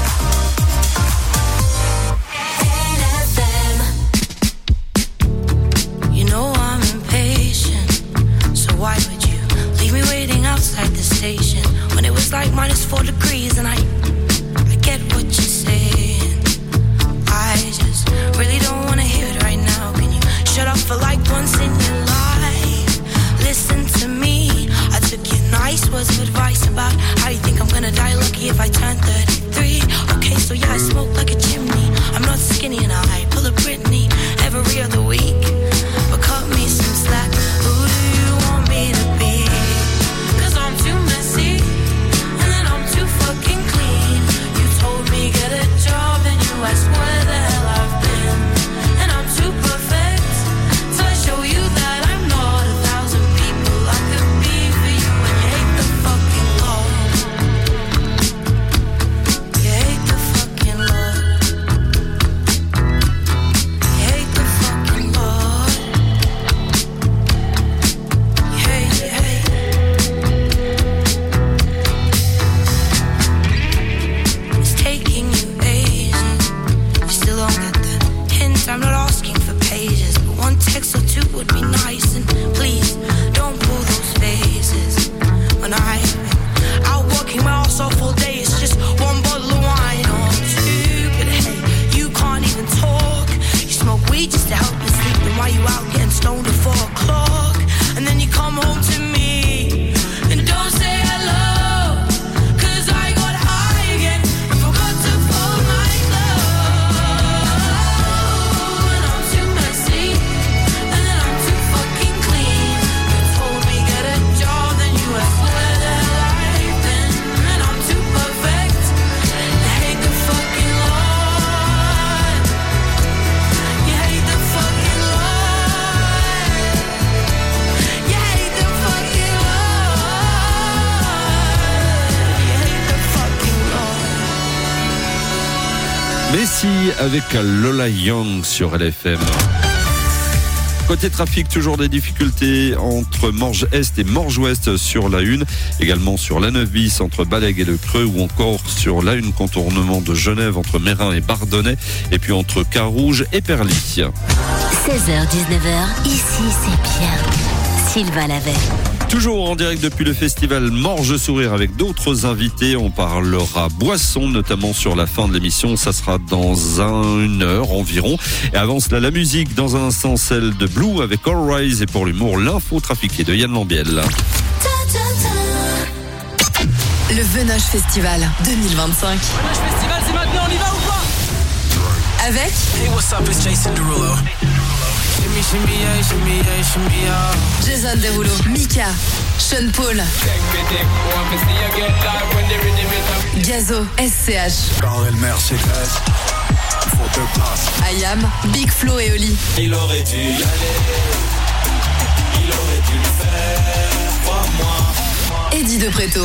Speaker 22: You know I'm impatient, so why would you leave me waiting outside the station when it was like -4 degrees and I get what you're saying. I just really don't want to hear it right now. Can you shut up for like once in your life? Listen to me. I took your nice words of advice about how you think I'm gonna die lucky if I turn 33. Okay, So yeah, I smoke like a chimney. I'm not skinny and I pull a Britney every other week. But cut me some slack. Who do you want me to be? 'Cause I'm too messy and then I'm too fucking clean. You told me get a job and you asked where the hell I've been. And I'm too perfect till I show you that I'm not 1,000 people I could be for you. And you hate the fucking law. You hate the fucking law. You hate the fucking law. You hate. It's taking you ages. You still don't get the hint. I'm not asking for pages, but one text or two would be nice. And please don't pull those faces when I'm out working my ass off all day. It's just one bottle of wine or two. But hey, you can't even talk. You smoke weed just to help you sleep. Then why you out getting stoned at 4 o'clock? And then you come home to me and don't say hello. 'Cause I got high again and forgot to fold my clothes. And I'm too messy and then I'm too fucking clean. You told me get a job, then you asked where the hell I've been. And I'm too perfect. You hate the fucking law. You hate the fucking law. You hate the fucking law. You hate the fucking law.
Speaker 1: Messi avec Lola Young sur LFM. Côté trafic, toujours des difficultés entre Morges Est et Morges Ouest sur la 1, également sur la 9 bis entre Balègue et le Creux, ou encore sur la 1 contournement de Genève entre Mérin et Bardonnay, et puis entre Carouge et Perly.
Speaker 5: 16h-19h, ici c'est bien. Sylvain Lavey.
Speaker 1: Toujours en direct depuis le festival Morges Sourire avec d'autres invités. On parlera boisson, notamment sur la fin de l'émission. Ça sera dans 1 heure environ. Et avant cela, la musique. Dans un instant, celle de Blue avec All Rise. Et pour l'humour, l'info trafiquée de Yann Lambiel.
Speaker 3: Le Venage Festival 2025.
Speaker 15: Venage Festival, c'est maintenant, on y va ou pas?
Speaker 3: Avec
Speaker 15: Hey, what's up, it's Jason Derulo. Shimmy, shimmy, yeah, shimmy, yeah, shimmy, yeah.
Speaker 3: Jason Derulo, Mika, Sean Paul, Gazo, SCH,
Speaker 18: Carrel Mercedes,
Speaker 3: Ayam, Big Flo et Oli.
Speaker 16: Il aurait dû y aller, il aurait dû le faire, crois-moi.
Speaker 3: Eddie De Preto.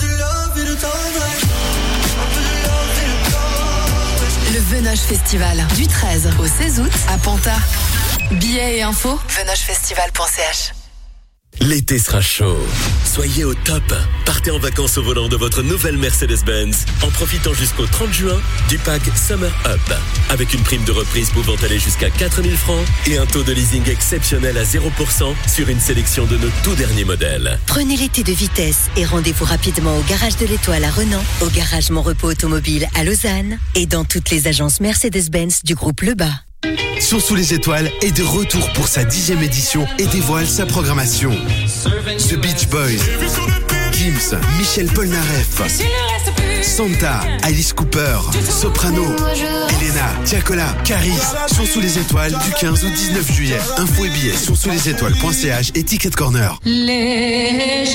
Speaker 3: Le Venage Festival du 13 au 16 août à Panta. Billets et infos, venagefestival.ch.
Speaker 17: L'été sera chaud. Soyez au top. Partez en vacances au volant de votre nouvelle Mercedes-Benz en profitant jusqu'au 30 juin du pack Summer Up. Avec une prime de reprise pouvant aller jusqu'à 4 000 francs et un taux de leasing exceptionnel à 0% sur une sélection de nos tout derniers modèles.
Speaker 19: Prenez l'été de vitesse et rendez-vous rapidement au garage de l'Étoile à Renan, au garage Mon Repos Automobile à Lausanne et dans toutes les agences Mercedes-Benz du groupe Lebas.
Speaker 7: Sur Sous les étoiles est de retour pour sa 10e édition et dévoile sa programmation. The Beach Boys, Gims, Michel Polnareff, Santa, Alice Cooper, Soprano, Elena, Tiakola, Caris sont Sous les étoiles du 15 au 19 juillet. Infos et billets sur soulesétoiles.ch et Ticket Corner.
Speaker 17: Les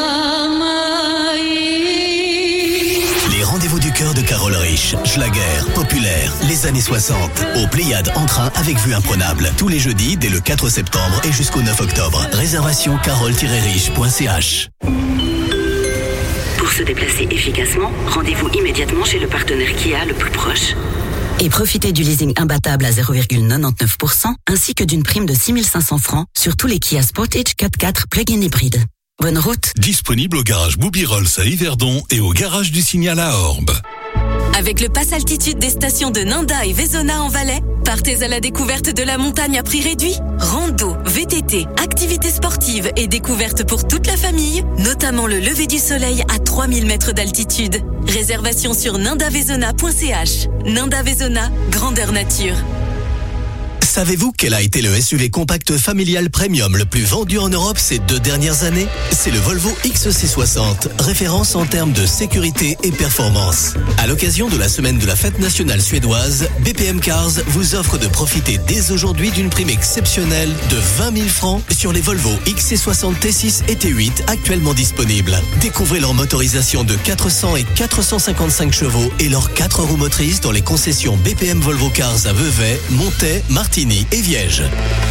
Speaker 17: rendez-vous du cœur de Carole Rich, Schlager, populaire, les années 60. Au Pléiade en train avec vue imprenable. Tous les jeudis dès le 4 septembre et jusqu'au 9 octobre. Réservation carole-rich.ch.
Speaker 12: Pour se déplacer efficacement, rendez-vous immédiatement chez le partenaire Kia le plus proche. Et profitez du leasing imbattable à 0,99% ainsi que d'une prime de 6 500 francs sur tous les Kia Sportage 4x4 plug-in hybride. Bonne route.
Speaker 18: Disponible au garage Bobby Rolls à Yverdon et au garage du Signal à Orbe.
Speaker 3: Avec le pass altitude des stations de Ninda et Vezona en Valais, partez à la découverte de la montagne à prix réduit. Rando, VTT, activités sportives et découvertes pour toute la famille, notamment le lever du soleil à 3000 mètres d'altitude. Réservation sur nindavezona.ch. Ninda Vezona, grandeur nature.
Speaker 17: Savez-vous quel a été le SUV compact familial premium le plus vendu en Europe ces 2 dernières années? C'est le Volvo XC60, référence en termes de sécurité et performance. À l'occasion de la semaine de la fête nationale suédoise, BPM Cars vous offre de profiter dès aujourd'hui d'une prime exceptionnelle de 20 000 francs sur les Volvo XC60 T6 et T8 actuellement disponibles. Découvrez leur motorisation de 400 et 455 chevaux et leurs 4 roues motrices dans les concessions BPM Volvo Cars à Vevey, Montaix, Martigny et Viège.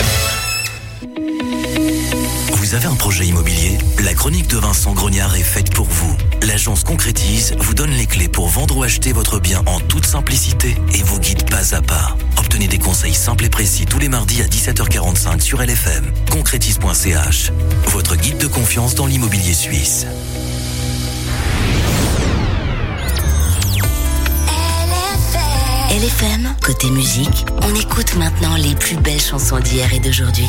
Speaker 8: Vous avez un projet immobilier? La chronique de Vincent Grognard est faite pour vous. L'agence Concrétise vous donne les clés pour vendre ou acheter votre bien en toute simplicité et vous guide pas à pas. Obtenez des conseils simples et précis tous les mardis à 17h45 sur LFM. Concrétise.ch, votre guide de confiance dans l'immobilier suisse.
Speaker 5: LFM, côté musique, on écoute maintenant les plus belles chansons d'hier et d'aujourd'hui.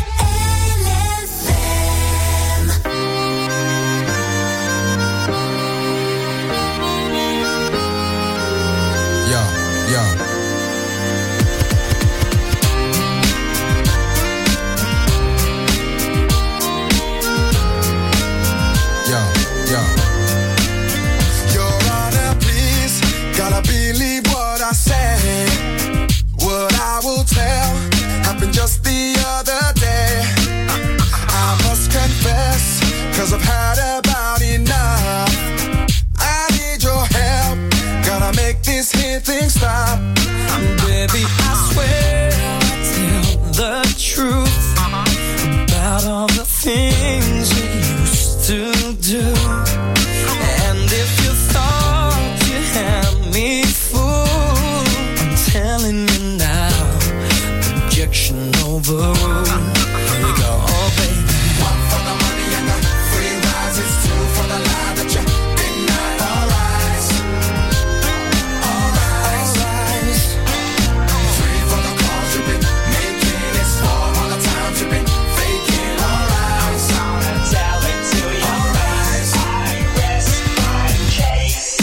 Speaker 10: Just the other day, I must confess, 'cause I've had about enough. I need your help, gotta make this here thing stop.
Speaker 23: Baby, I swear I'll tell the truth about all the things you used to do. And if you thought you had me fooled, I'm telling you now, objection overruled. Here we go, oh baby.
Speaker 10: One for the money and the free rides, it's 2 for the lie that you denied. Alright, alright. 3 for the calls you've been making, it's 4 all the times you've been faking. Alright, I'm gonna tell it to you. Alright, I rest my case.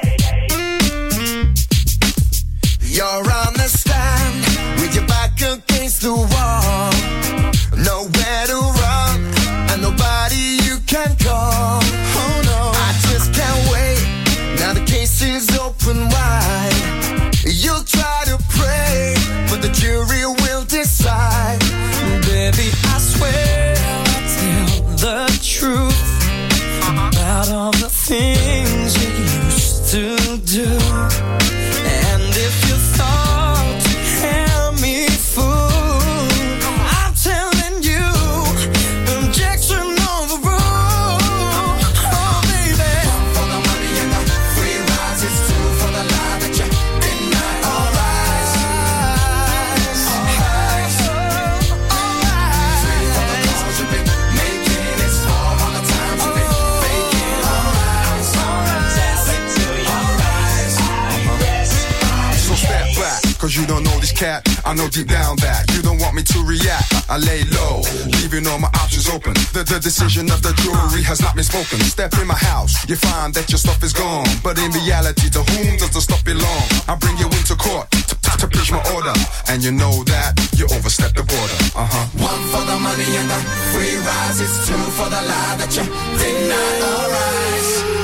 Speaker 10: You're on the stand with your back against the wall, nowhere to run and nobody you can call. Oh no, I just can't wait. Now the case is open wide. You'll try to pray, but the jury will decide.
Speaker 23: Baby, I swear I'll tell the truth about all the things you used to do. And if you thought you had me fooled, I'm telling you, objection overruled. Oh baby.
Speaker 10: 1 for the money and the free rides, it's 2 for the lie that you denied. Alright, alright, alright. 3 for the calls you've been making, it's 4 all the times you've been faking. Alright, alright, tell it to you. Alright, I rest my case. So step back, 'cause you don't know this cat. I know deep down that you don't want me to react. I lay low, leaving all my options open. The decision of the jury has not been spoken. Step in my house, you find that your stuff is gone. But in reality, to whom does the stuff belong? I bring you into court to preach my order, and you know that you overstepped the border. 1 for the money and the free rides, it's 2 for the lie that you denied. Alright,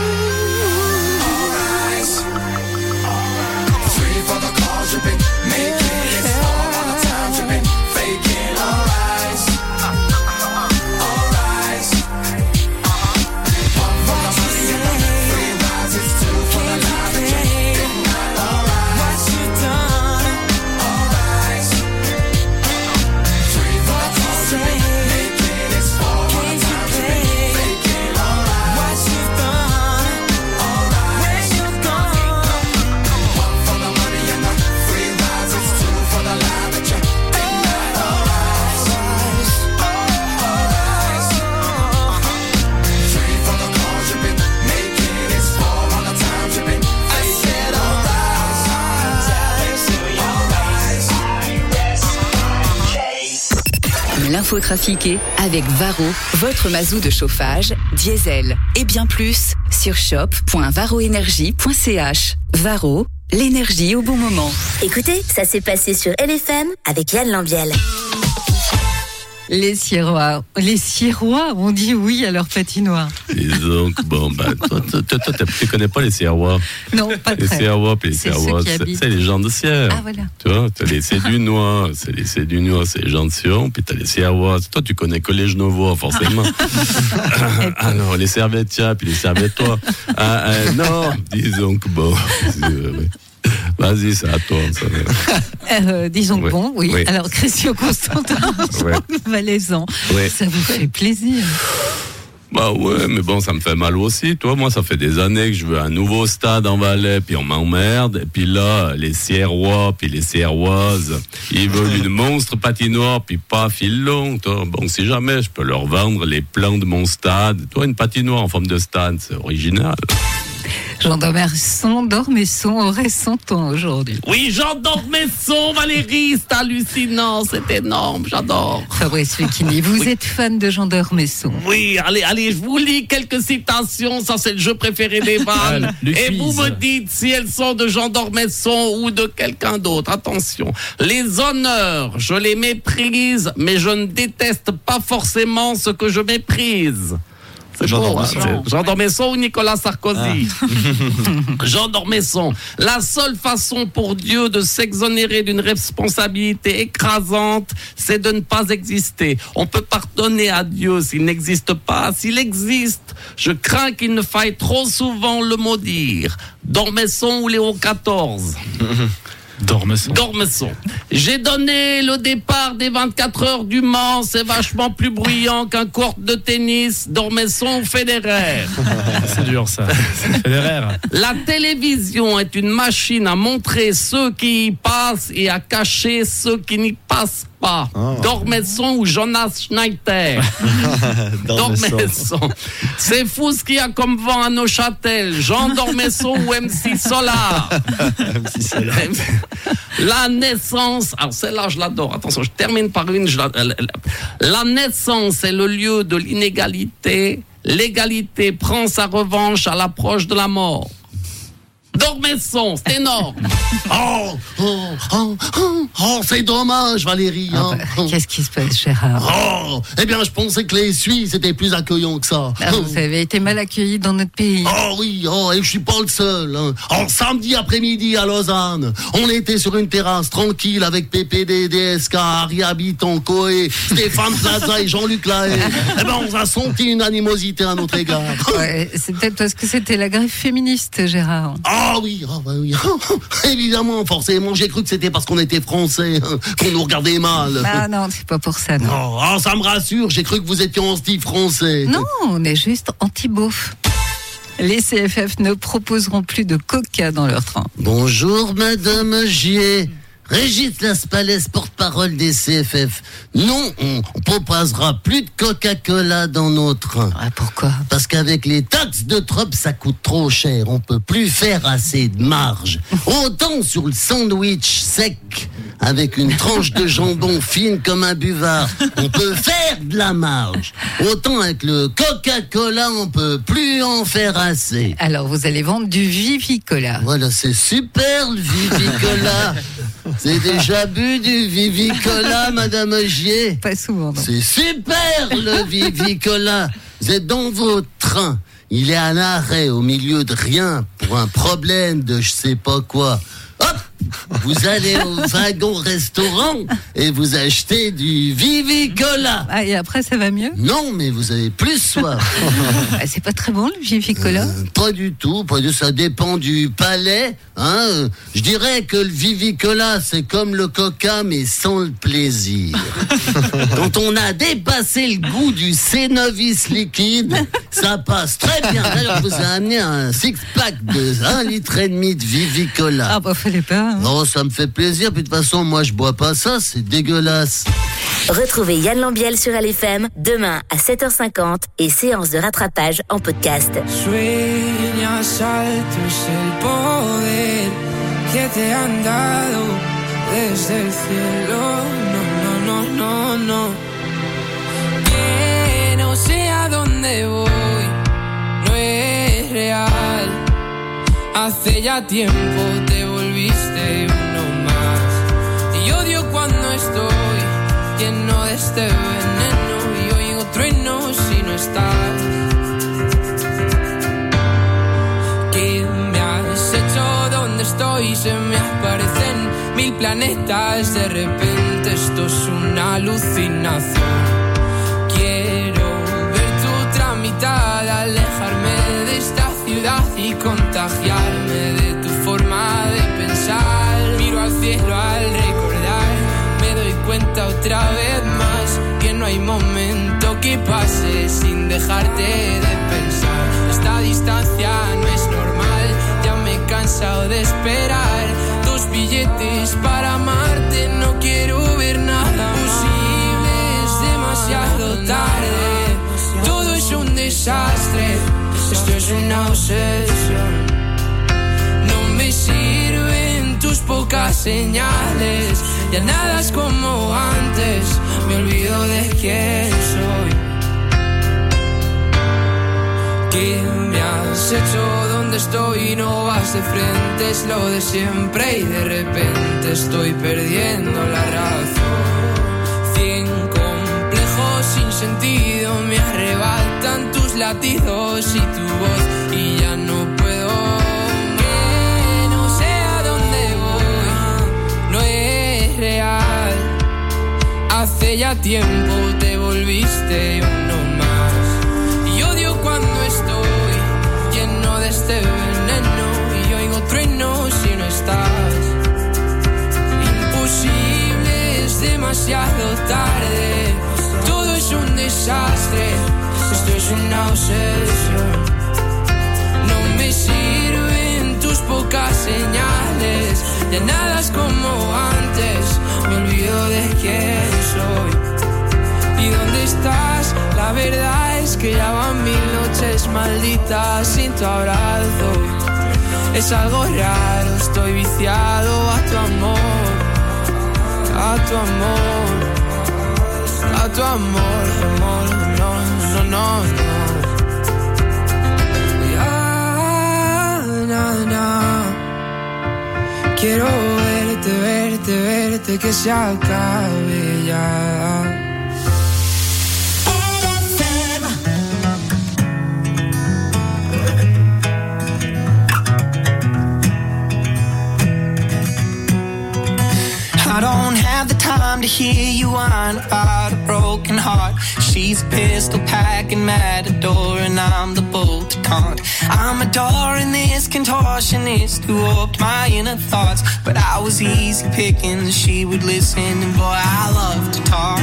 Speaker 10: alright. 3 for the calls you've been making, it's 4 all the times you've been faking. Alright, alright. 1 for the money and the free rides, it's 2 for the lie that you denied. Alright,
Speaker 23: what you done?
Speaker 10: Alright, 3 for the calls you've been making, it's 4 all the times you've been faking. Alright,
Speaker 23: What you done?
Speaker 10: alright.
Speaker 23: Where you gone?
Speaker 10: 1 for the money and the free rides, it's 2 for the lie that you denied. Alright, alright. 3 for the calls you've been making, it's 4 all the times you've been faking. Alright,
Speaker 14: L'info trafiquée avec Varro, votre mazou de chauffage, diesel et bien plus sur shop.varroenergie.ch. Varro, l'énergie au bon moment.
Speaker 5: Écoutez, ça s'est passé sur LFM avec Yann Lambiel.
Speaker 6: Les Sierrois ont dit oui à leur patinoire.
Speaker 11: Et donc, bon, toi, tu connais pas les Sierrois.
Speaker 6: Non, pas
Speaker 11: les
Speaker 6: très.
Speaker 11: Sierrois, puis les Sierrois, c'est les gens de Sierre.
Speaker 6: Ah, voilà.
Speaker 11: Tu vois, t'as les Sédunois, c'est les gens de Sion, puis t'as les Sierrois. Toi, tu connais que les Genevois, forcément. Alors, les Servettiens, puis les Servettois. Non, disons que bon. Vas-y, c'est à toi.
Speaker 6: Disons que bon, oui.
Speaker 11: Oui.
Speaker 6: Alors, Christian Constantin, Valaisan, ça vous fait plaisir.
Speaker 11: Bah ouais, mais bon, ça me fait mal aussi. Toi, moi, ça fait des années que je veux un nouveau stade en Valais, puis on m'emmerde. Et puis là, les Sierrois, puis les Sierroises, ils veulent une monstre patinoire, puis pas fil long. Toi. Bon, si jamais je peux leur vendre les plans de mon stade. Toi, une patinoire en forme de stade, c'est original.
Speaker 6: Jean Dormesson aurait 100 ans aujourd'hui.
Speaker 2: Oui, Jean Dormesson, Valérie, c'est hallucinant, c'est énorme, j'adore.
Speaker 6: Fabrice Lucchini, vous êtes fan de Jean Dormesson?
Speaker 2: Oui, allez, je vous lis quelques citations, ça c'est le jeu préféré des vannes. Et vous me dites si elles sont de Jean Dormesson ou de quelqu'un d'autre. Attention, les honneurs, je les méprise, mais je ne déteste pas forcément ce que je méprise. C'est
Speaker 1: Jean
Speaker 2: beau,
Speaker 1: Dormesson.
Speaker 2: hein, Jean Dormesson ou Nicolas Sarkozy. Jean Dormesson. La seule façon pour Dieu de s'exonérer d'une responsabilité écrasante, c'est de ne pas exister. On peut pardonner à Dieu s'il n'existe pas. S'il existe, je crains qu'il ne faille trop souvent le maudire. Dormesson ou Léo XIV. Dormesson. J'ai donné le départ des 24 heures du Mans, c'est vachement plus bruyant qu'un court de tennis. Dormesson ou Federer.
Speaker 13: C'est dur ça. Federer.
Speaker 2: La télévision est une machine à montrer ceux qui y passent et à cacher ceux qui n'y passent pas. Dormesson ou Jonas Schneider. Dormesson. C'est fou ce qu'il y a comme vent à Neuchâtel. Jean Dormesson ou MC Solar. La naissance, alors celle-là je l'adore, attention, je termine par une, la naissance est le lieu de l'inégalité, l'égalité prend sa revanche à l'approche de la mort. Dormesson, c'est énorme.
Speaker 24: C'est dommage, Valérie.
Speaker 6: Qu'est-ce qui se passe, Gérard?
Speaker 24: Eh bien, je pensais que les Suisses étaient plus accueillants que ça.
Speaker 6: Vous avez été mal accueillis dans notre pays.
Speaker 24: Et je suis pas le seul. Samedi après-midi à Lausanne, on était sur une terrasse tranquille avec PPD, DSK, Harry Habitant, Coé, Stéphane Plaza et Jean-Luc Lahaye. Eh ben, on a senti une animosité à notre égard.
Speaker 6: Ouais, c'est peut-être parce que c'était la grève féministe, Gérard.
Speaker 24: Oui. Évidemment, forcément, j'ai cru que c'était parce qu'on était français, qu'on nous regardait mal.
Speaker 6: Ah non, c'est pas pour ça, non.
Speaker 24: Ça me rassure, j'ai cru que vous étiez anti-français.
Speaker 6: Non, on est juste anti-beauf. Les CFF ne proposeront plus de coca dans leur train.
Speaker 24: Bonjour, Madame Gier. Régis Laspalès, porte-parole des CFF. Non, on proposera plus de Coca-Cola dans nos trains.
Speaker 6: Pourquoi?
Speaker 24: Parce qu'avec les taxes de trop, ça coûte trop cher. On peut plus faire assez de marge. Autant sur le sandwich sec, avec une tranche de jambon fine comme un buvard, on peut faire de la marge. Autant avec le Coca-Cola, on peut plus en faire assez.
Speaker 6: Alors, vous allez vendre du Vivicola.
Speaker 24: Voilà, c'est super le Vivicola. C'est déjà bu du Vivicola, Madame Gier?
Speaker 6: Pas souvent, non.
Speaker 24: C'est super, le Vivicola. Vous êtes dans votre train. Il est à l'arrêt, au milieu de rien, pour un problème de je sais pas quoi. Hop! Vous allez au wagon-restaurant et vous achetez du Vivicola.
Speaker 6: Et après, ça va mieux?
Speaker 24: Non, mais vous avez plus soif.
Speaker 6: C'est pas très bon, le Vivicola?
Speaker 24: Pas du tout. Ça dépend du palais. Je dirais que le Vivicola, c'est comme le Coca, mais sans le plaisir. Quand on a dépassé le goût du C-Novice liquide, ça passe très bien. D'ailleurs, je vous ai amené un six-pack de 1,5 litre de Vivicola.
Speaker 6: Fallait pas.
Speaker 24: Non, ça me fait plaisir. Puis de toute façon, moi, je bois pas ça. C'est dégueulasse.
Speaker 5: Retrouvez Yann Lambiel sur LFM demain à 7h50 et séance de rattrapage en podcast.
Speaker 23: Sueñas alto es el poder que te han dado desde el cielo. No. Que no sé a dónde voy, no es real. Hace ya tiempo te volví volviste uno más. Y odio cuando estoy lleno de este veneno y oigo truenos si no estás. ¿Qué me has hecho? ¿Dónde estoy? Se me aparecen 1000 planetas. De repente esto es una alucinación. Quiero ver tu otra mitad, alejarme de esta ciudad y contagiarme de tu forma de pensar. Miro al cielo al recordar, me doy cuenta otra vez más que no hay momento que pase sin dejarte de pensar. Esta distancia no es normal, ya me he cansado de esperar. 2 billetes para amarte, no quiero ver nada posible, es demasiado tarde. Todo es un desastre, esto es una obsesión. No me sirven tus pocas señales, ya nada es como antes, me olvido de quién soy. ¿Qué me has hecho? ¿Dónde estoy? No vas de frente, es lo de siempre y de repente estoy perdiendo la razón. 100 complejos sin sentido me arrebatan tus latidos y tu voz y ya no puedo. Que no sé a dónde voy, no es real. Hace ya tiempo te volviste uno más. Y odio cuando estoy lleno de este veneno y oigo truenos si no estás. Imposible, es demasiado tarde. Todo es un desastre, esto es una obsesión. No me sirven tus pocas señales, ya nada es como antes, me olvido de quién soy. ¿Y dónde estás? La verdad es que ya van 1000 noches malditas sin tu abrazo. Es algo raro, estoy viciado a tu amor, a tu amor, a tu amor, amor, no, no, no, no. Ya, na, na. Quiero verte, verte, verte, que se acabe ya. I don't have the time to hear you whine about a broken heart. She's a pistol packing matador and I'm the bull to taunt. I'm adoring this contortionist who upped my inner thoughts, but I was easy picking, she would listen and boy I love to talk.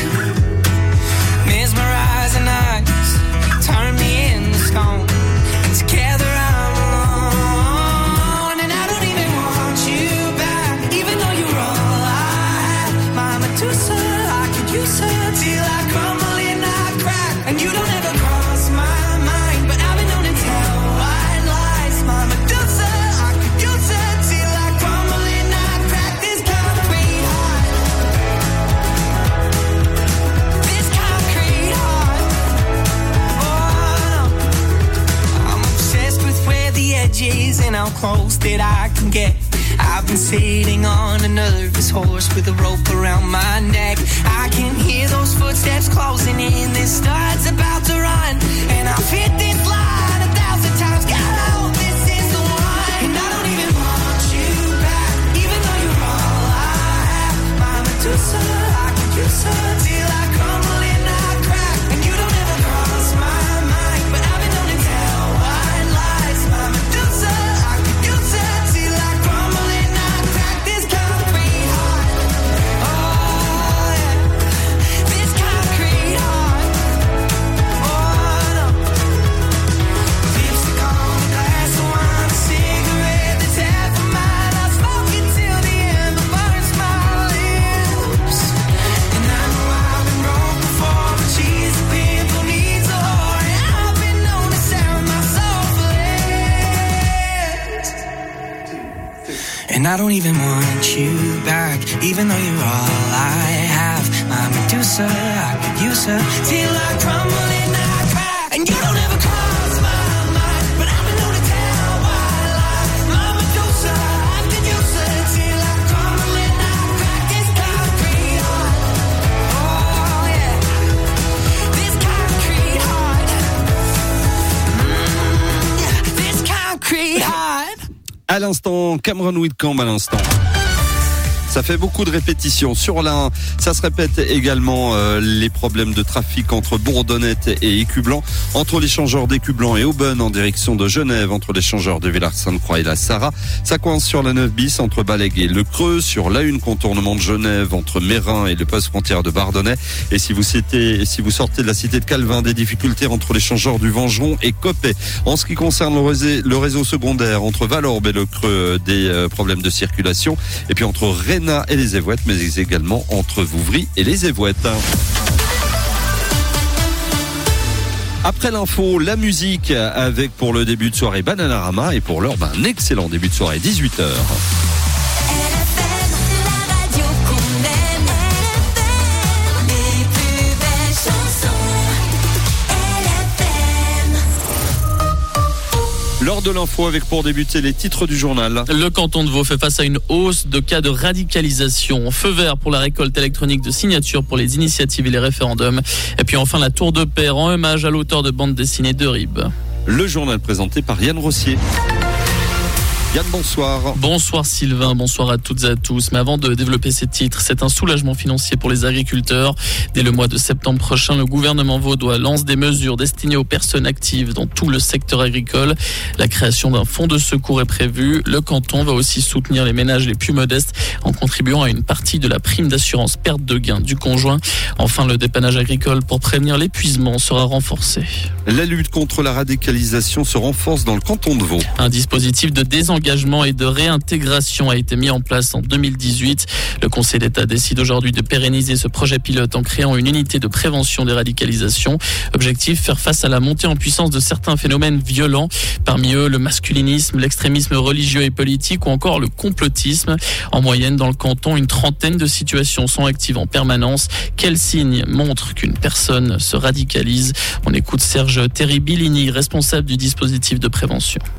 Speaker 23: Mesmerizing eyes turn me into stone, and together I'm alone, and I don't even want you back, even though you're all I have. My Medusa, I could use her till I crumble and I crack, and you don't ever cross my mind, but I've been known to tell white lies. My Medusa, I could use her till I crumble and I crack. This concrete heart, this concrete heart. Oh no, I'm obsessed with where the edge is and how close that I can get. I've been sitting on a nervous horse with a rope around my neck. I can hear those footsteps closing in. This star's about to run, and I've hit this line 1,000 times. God, I hope this is the one. And I don't even want you back, even though you're all I have. My Medusa, I could use her till I crumble and I crack, and you don't ever cross my mind, but I've been known to tell white lies. My Medusa, I could use her till I crumble and I crack. This concrete heart, oh yeah, this concrete heart, oh no. Lipstick on the glass of wine, a cigarette that's half of mine. I smoke it till the end burns my lips, and I know I've been broke before, but she's a pimp who needs a whore, and I've been known to sell my soul for less. And I don't even want you back, even though you're all I have. My Medusa, I could use her till I crumble and I crack, and you don't ever cross my mind, but I've been known to tell white lies. My Medusa, I could use concrete hide.
Speaker 1: À l'instant, Cameron Whitcomb à l'instant. Ça fait beaucoup de répétitions. Sur l'Ain, ça se répète également les problèmes de trafic entre Bourdonnette et Écublanc, entre l'échangeur d'Écublanc et Aubonne en direction de Genève, entre l'échangeur de Villars-Sainte-Croix et la Sarraz. Ça coince sur la 9 bis entre Balaguer et Le Creux, sur l'A1 contournement de Genève entre Mérin et le poste frontière de Bardonnay. Et si vous sortez de la cité de Calvin, des difficultés entre l'échangeur du Vengeron et Coppet. En ce qui concerne le réseau secondaire entre Valorbe et Le Creux, des problèmes de circulation. Et puis entre Rennes et les Évouettes, mais également entre Vouvry et les Évouettes. Après l'info, la musique avec pour le début de soirée Bananarama et pour l'heure, un excellent début de soirée, 18h. Lors de l'info avec pour débuter les titres du journal.
Speaker 2: Le canton de Vaud fait face à une hausse de cas de radicalisation. Feu vert pour la récolte électronique de signatures pour les initiatives et les référendums. Et puis enfin la Tour de Pair en hommage à l'auteur de bande dessinée de Rib.
Speaker 1: Le journal présenté par Yann Rossier. Yann, bonsoir.
Speaker 2: Bonsoir Sylvain, bonsoir à toutes et à tous. Mais avant de développer ces titres, c'est un soulagement financier pour les agriculteurs. Dès le mois de septembre prochain, le gouvernement vaudois lance des mesures destinées aux personnes actives dans tout le secteur agricole. La création d'un fonds de secours est prévue. Le canton va aussi soutenir les ménages les plus modestes en contribuant à une partie de la prime d'assurance perte de gain du conjoint. Enfin, le dépannage agricole pour prévenir l'épuisement sera renforcé.
Speaker 1: La lutte contre la radicalisation se renforce dans le canton de Vaud.
Speaker 2: Un dispositif de désengagement et de réintégration a été mis en place en 2018. Le Conseil d'État décide aujourd'hui de pérenniser ce projet pilote en créant une unité de prévention des radicalisations. Objectif, faire face à la montée en puissance de certains phénomènes violents. Parmi eux, le masculinisme, l'extrémisme religieux et politique ou encore le complotisme. En moyenne, dans le canton, une trentaine de situations sont actives en permanence. Quels signes montrent qu'une personne se radicalise ? On écoute Serge Terribilini, responsable du dispositif de prévention.